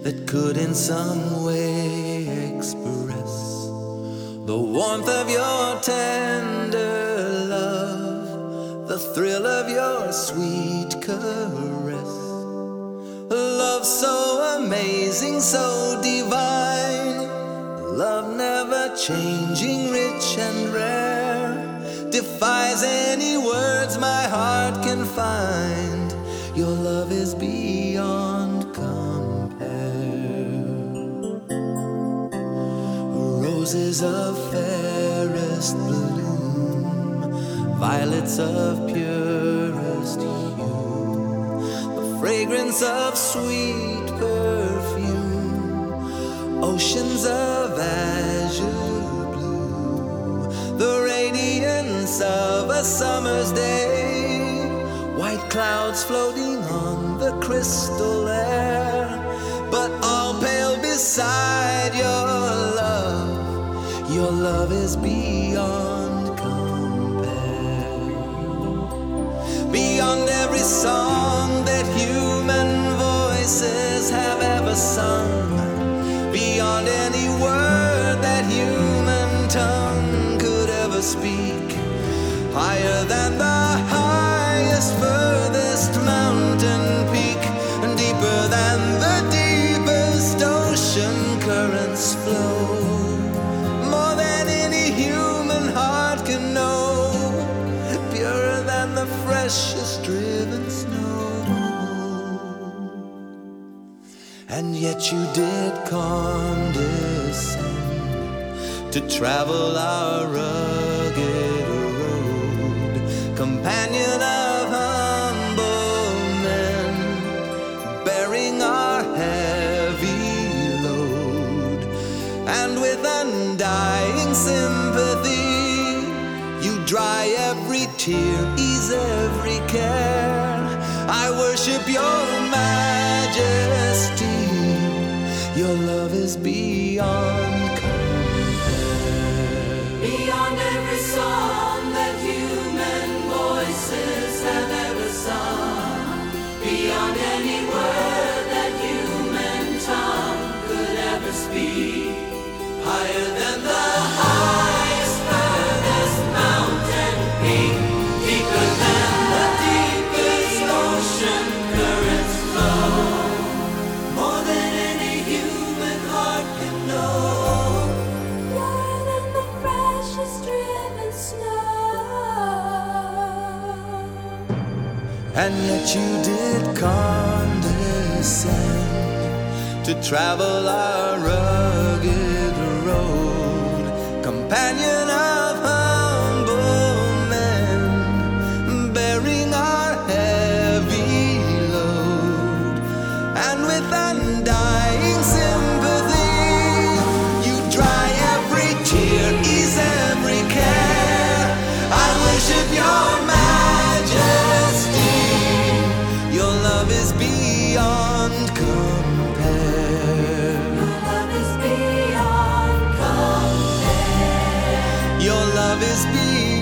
that could in some way express the warmth of your tender love, the thrill of your sweet caress. A love so amazing, so divine, love never changing, rich and rare, defies any words my heart can find. Your love is beyond compare. Roses of fairest bloom, violets of purest hue, the fragrance of sweet perfume, oceans of azure blue, the radiance of a summer's day, white clouds floating on the crystal air, but all pale beside your love. Your love is beyond compare, beyond every song that human voices have ever sung, beyond any word that human tongue could ever speak, higher than the highest, furthest mountain peak, and deeper than the deepest ocean currents flow, more than any human heart can know, purer than the freshest driven snow. And yet you did condescend to travel our rugged road, companion of humble men, bearing our heavy load. And with undying sympathy, you dry every tear, ease every care. I worship your majesty. Your love is beyond compare, beyond every song that human voices have ever sung, beyond any word that human tongue could ever speak, higher than the highest, furthest mountain peak, deeper than the deepest ocean currents flow, more than any human heart can know, more than the freshest driven snow. and yet you did condescend to travel our rugged road, companion of humble men, bearing our heavy load. And with undying sympathy, you dry every tear, ease every care. I worship your majesty. Your love is beyond compare. Your love is beyond compare. Your love is beyond